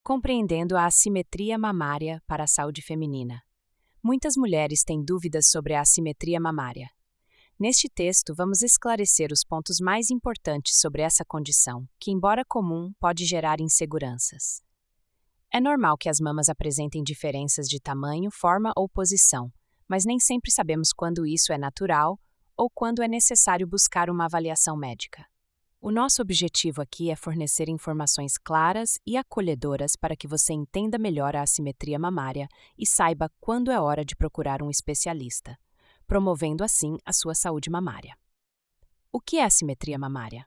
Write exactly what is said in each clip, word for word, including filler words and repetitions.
Compreendendo a assimetria mamária para a saúde feminina. Muitas mulheres têm dúvidas sobre a assimetria mamária. Neste texto, vamos esclarecer os pontos mais importantes sobre essa condição, que, embora comum, pode gerar inseguranças. É normal que as mamas apresentem diferenças de tamanho, forma ou posição, mas nem sempre sabemos quando isso é natural ou quando é necessário buscar uma avaliação médica. O nosso objetivo aqui é fornecer informações claras e acolhedoras para que você entenda melhor a assimetria mamária e saiba quando é hora de procurar um especialista, promovendo assim a sua saúde mamária. O que é assimetria mamária?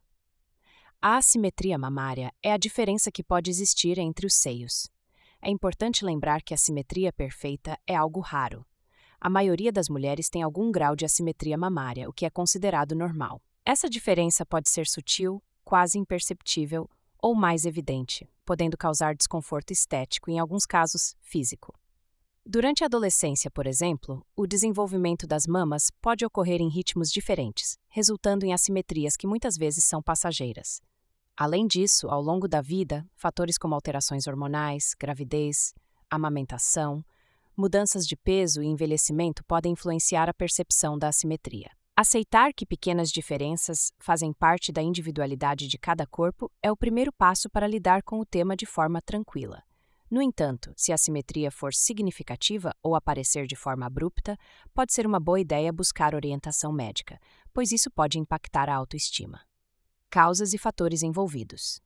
A assimetria mamária é a diferença que pode existir entre os seios. É importante lembrar que a simetria perfeita é algo raro. A maioria das mulheres tem algum grau de assimetria mamária, o que é considerado normal. Essa diferença pode ser sutil, quase imperceptível ou mais evidente, podendo causar desconforto estético e, em alguns casos, físico. Durante a adolescência, por exemplo, o desenvolvimento das mamas pode ocorrer em ritmos diferentes, resultando em assimetrias que muitas vezes são passageiras. Além disso, ao longo da vida, fatores como alterações hormonais, gravidez, amamentação, mudanças de peso e envelhecimento podem influenciar a percepção da assimetria. Aceitar que pequenas diferenças fazem parte da individualidade de cada corpo é o primeiro passo para lidar com o tema de forma tranquila. No entanto, se a assimetria for significativa ou aparecer de forma abrupta, pode ser uma boa ideia buscar orientação médica, pois isso pode impactar a autoestima. Causas e fatores envolvidos.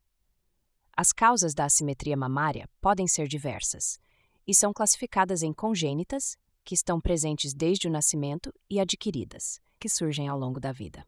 As causas da assimetria mamária podem ser diversas e são classificadas em congênitas, que estão presentes desde o nascimento, e adquiridas, que surgem ao longo da vida.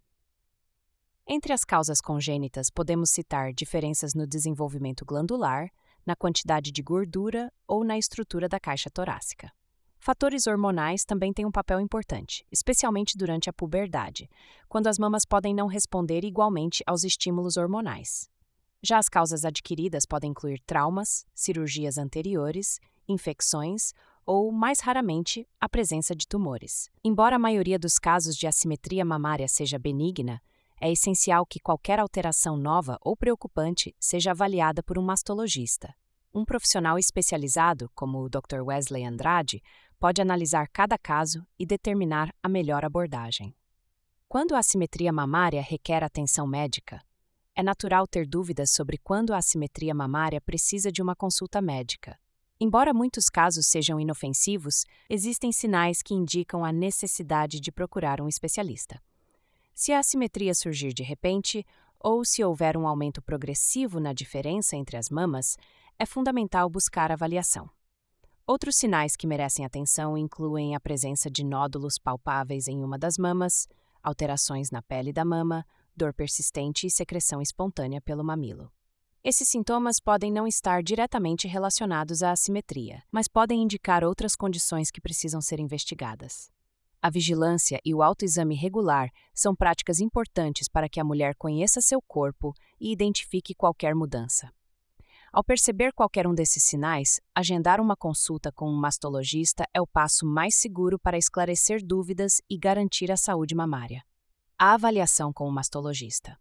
Entre as causas congênitas, podemos citar diferenças no desenvolvimento glandular, na quantidade de gordura ou na estrutura da caixa torácica. Fatores hormonais também têm um papel importante, especialmente durante a puberdade, quando as mamas podem não responder igualmente aos estímulos hormonais. Já as causas adquiridas podem incluir traumas, cirurgias anteriores, infecções ou, mais raramente, a presença de tumores. Embora a maioria dos casos de assimetria mamária seja benigna, é essencial que qualquer alteração nova ou preocupante seja avaliada por um mastologista. Um profissional especializado, como o doutor Wesley Andrade, pode analisar cada caso e determinar a melhor abordagem. Quando a assimetria mamária requer atenção médica, é natural ter dúvidas sobre quando a assimetria mamária precisa de uma consulta médica. Embora muitos casos sejam inofensivos, existem sinais que indicam a necessidade de procurar um especialista. Se a assimetria surgir de repente, ou se houver um aumento progressivo na diferença entre as mamas, é fundamental buscar avaliação. Outros sinais que merecem atenção incluem a presença de nódulos palpáveis em uma das mamas, alterações na pele da mama, dor persistente e secreção espontânea pelo mamilo. Esses sintomas podem não estar diretamente relacionados à assimetria, mas podem indicar outras condições que precisam ser investigadas. A vigilância e o autoexame regular são práticas importantes para que a mulher conheça seu corpo e identifique qualquer mudança. Ao perceber qualquer um desses sinais, agendar uma consulta com um mastologista é o passo mais seguro para esclarecer dúvidas e garantir a saúde mamária. A avaliação com o mastologista.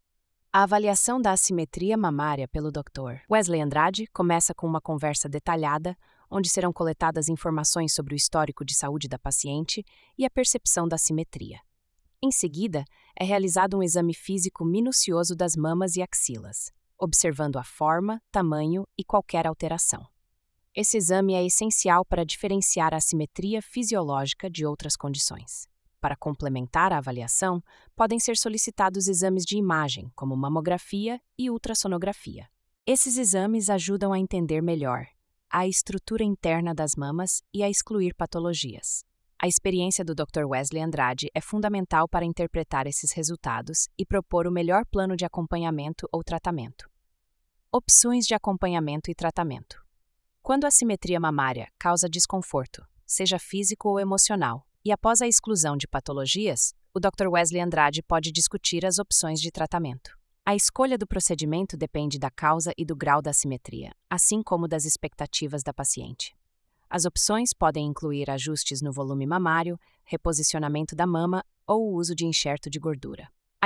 A avaliação da assimetria mamária pelo doutor Wesley Andrade começa com uma conversa detalhada, onde serão coletadas informações sobre o histórico de saúde da paciente e a percepção da assimetria. Em seguida, é realizado um exame físico minucioso das mamas e axilas, observando a forma, tamanho e qualquer alteração. Esse exame é essencial para diferenciar a assimetria fisiológica de outras condições. Para complementar a avaliação, podem ser solicitados exames de imagem, como mamografia e ultrassonografia. Esses exames ajudam a entender melhor a estrutura interna das mamas e a excluir patologias. A experiência do doutor Wesley Andrade é fundamental para interpretar esses resultados e propor o melhor plano de acompanhamento ou tratamento. Opções de acompanhamento e tratamento. Quando a assimetria mamária causa desconforto, seja físico ou emocional, e após a exclusão de patologias, o doutor Wesley Andrade pode discutir as opções de tratamento. A escolha do procedimento depende da causa e do grau da assimetria, assim como das expectativas da paciente. As opções podem incluir ajustes no volume mamário, reposicionamento da mama ou o uso de enxerto de gordura. A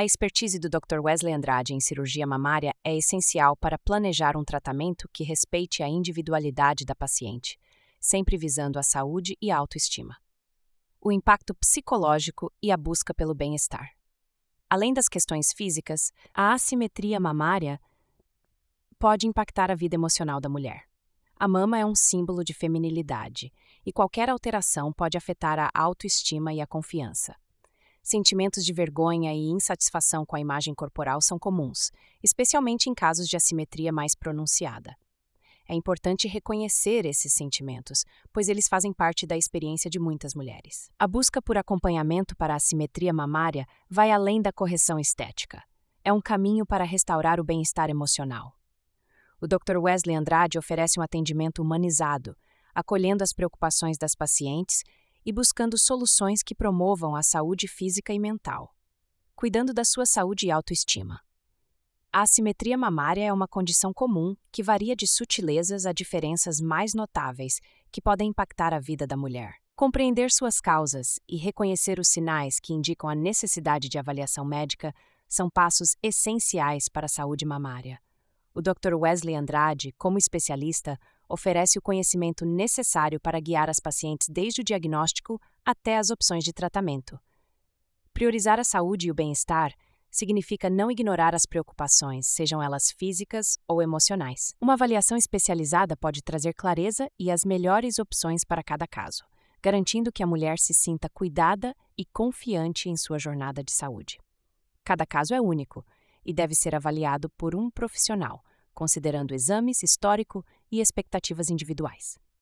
A expertise do doutor Wesley Andrade em cirurgia mamária é essencial para planejar um tratamento que respeite a individualidade da paciente, sempre visando a saúde e a autoestima. O impacto psicológico e a busca pelo bem-estar. Além das questões físicas, a assimetria mamária pode impactar a vida emocional da mulher. A mama é um símbolo de feminilidade, e qualquer alteração pode afetar a autoestima e a confiança. Sentimentos de vergonha e insatisfação com a imagem corporal são comuns, especialmente em casos de assimetria mais pronunciada. É importante reconhecer esses sentimentos, pois eles fazem parte da experiência de muitas mulheres. A busca por acompanhamento para a assimetria mamária vai além da correção estética. É um caminho para restaurar o bem-estar emocional. O doutor Wesley Andrade oferece um atendimento humanizado, acolhendo as preocupações das pacientes e buscando soluções que promovam a saúde física e mental, cuidando da sua saúde e autoestima. A assimetria mamária é uma condição comum que varia de sutilezas a diferenças mais notáveis que podem impactar a vida da mulher. Compreender suas causas e reconhecer os sinais que indicam a necessidade de avaliação médica são passos essenciais para a saúde mamária. O doutor Wesley Andrade, como especialista, oferece o conhecimento necessário para guiar as pacientes desde o diagnóstico até as opções de tratamento. Priorizar a saúde e o bem-estar significa não ignorar as preocupações, sejam elas físicas ou emocionais. Uma avaliação especializada pode trazer clareza e as melhores opções para cada caso, garantindo que a mulher se sinta cuidada e confiante em sua jornada de saúde. Cada caso é único e deve ser avaliado por um profissional, considerando exames, histórico e expectativas individuais.